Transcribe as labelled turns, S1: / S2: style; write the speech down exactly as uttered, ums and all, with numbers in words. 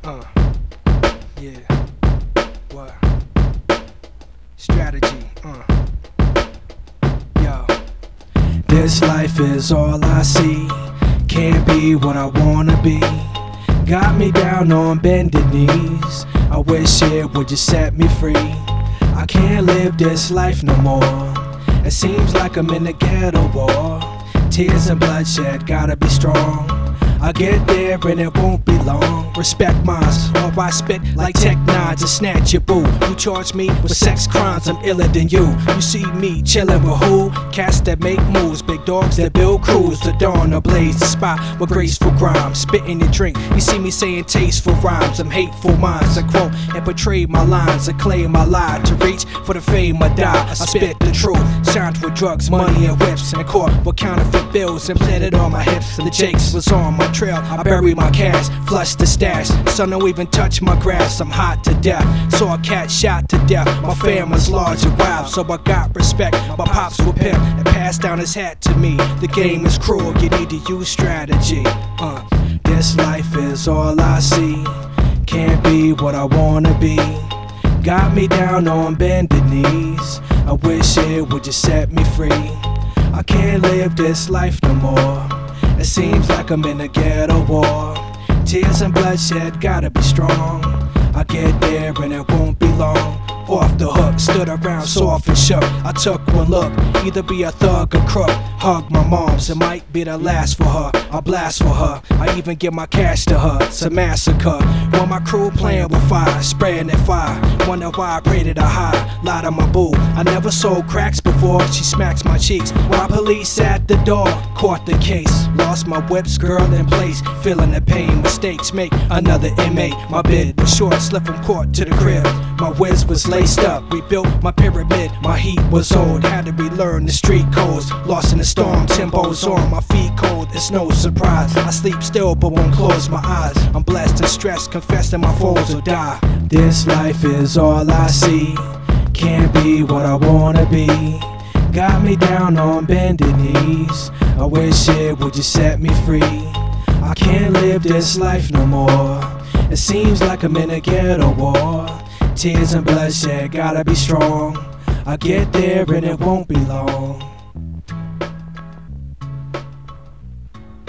S1: Uh, yeah. What? Strategy. Uh. Yo. This life is all I see. Can't be what I wanna be. Got me down on bended knees. I wish it would just set me free. I can't live this life no more. It seems like I'm in a ghetto war. Tears and bloodshed, gotta be strong. I'll get there and it won't be long. Respect mines, or I spit like Tech Nines and snatch your boo. You charge me with sex crimes, I'm iller than you. You see me chillin' with who? Cats that make moves, big dogs that build crews. The dawn ablaze, the spot with graceful grime. Spitting your drink, you see me saying tasteful rhymes. I'm hateful minds, I quote and portray my lines. I claim my lie to reach for the fame I die. I spit the truth, shined with drugs, money and whips. And caught with counterfeit bills and planted on my hips. The Jakes was on my trail, I bury my cash, flush the stash. Sun don't even touch my grass, I'm hot to death. Saw a cat shot to death, my family's large and wild, so I got respect. My pops will pimp and pass down his hat to me. The game is cruel, you need to use strategy. Uh, this life is all I see. Can't be what I wanna be. Got me down on bended knees. I wish it would just set me free. I can't live this life no more. It seems like I'm in a ghetto war. Tears and bloodshed, gotta be strong. I get there and it won't be long. Off the hook, stood around soft and shook. I took one look, either be a thug or crook. Hug my moms, it might be the last for her. I blast for her, I even give my cash to her. It's a massacre, when my crew playing with fire, spraying that fire. Wonder why I rated her high, lie to my boo. I never sold cracks before, she smacks my cheeks. While police at the door, caught the case. Lost my whips, girl in place, feeling the pain. Mistakes make another inmate. My bid was short, slipped from court to the crib. My whiz was laced up, we built my pyramid. My heat was old, had to relearn the street codes. Lost in the storm, Timbo's on, my feet cold, it's no surprise. I sleep still but won't close my eyes. I'm blessed and stressed, confessing my foes will die. This life is all I see. Can't be what I wanna be. Got me down on bended knees. I wish it would just set me free. I can't live this life no more. It seems like I'm in a ghetto war. Tears and bloodshed, gotta be strong. I get there and it won't be long.